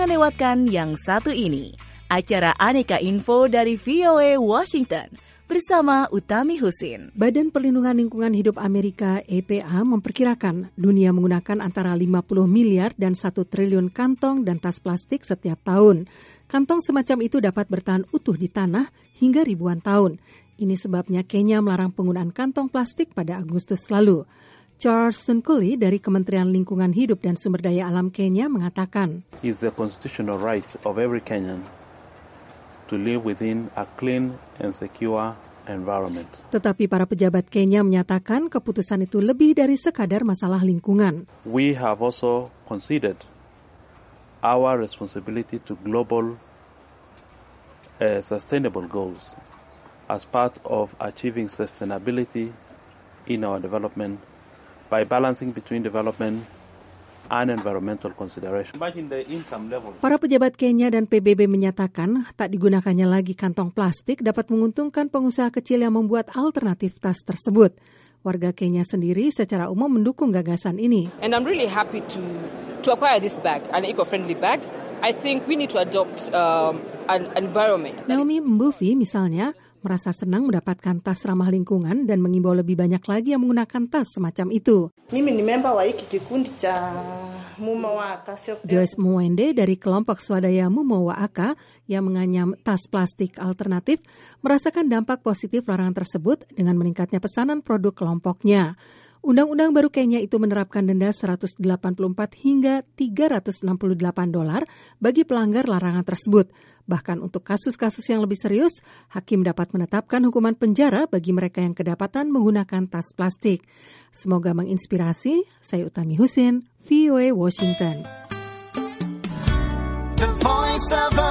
Jangan lewatkan yang satu ini, acara Aneka Info dari VOA Washington bersama Utami Husin. Badan Perlindungan Lingkungan Hidup Amerika EPA memperkirakan dunia menggunakan antara 50 miliar dan 1 triliun kantong dan tas plastik setiap tahun. Kantong semacam itu dapat bertahan utuh di tanah hingga ribuan tahun. Ini sebabnya Kenya melarang penggunaan kantong plastik pada Agustus lalu. Charles Sunkuli dari Kementerian Lingkungan Hidup dan Sumber Daya Alam Kenya mengatakan, "It's the constitutional right of every Kenyan to live within a clean and secure environment." Tetapi para pejabat Kenya menyatakan keputusan itu lebih dari sekadar masalah lingkungan. We have also considered our responsibility to global sustainable goals as part of achieving sustainability in our development by balancing between development and environmental consideration. Para pejabat Kenya dan PBB menyatakan tak digunakannya lagi kantong plastik dapat menguntungkan pengusaha kecil yang membuat alternatif tas tersebut. Warga Kenya sendiri secara umum mendukung gagasan ini. And I'm really happy to acquire this bag, an eco-friendly bag. I think we need to adopt an environment. Naomi Mbuvi misalnya merasa senang mendapatkan tas ramah lingkungan dan mengimbau lebih banyak lagi yang menggunakan tas semacam itu. Mimi ni member wa hiki kikundi cha Mumo wa Aka. Joyce Mwende dari kelompok swadaya Mumo wa Aka yang menganyam tas plastik alternatif merasakan dampak positif larangan tersebut dengan meningkatnya pesanan produk kelompoknya. Undang-undang baru Kenya itu menerapkan denda 184 hingga $368 bagi pelanggar larangan tersebut. Bahkan untuk kasus-kasus yang lebih serius, hakim dapat menetapkan hukuman penjara bagi mereka yang kedapatan menggunakan tas plastik. Semoga menginspirasi. Saya Utami Husin, VOA Washington. The Voice of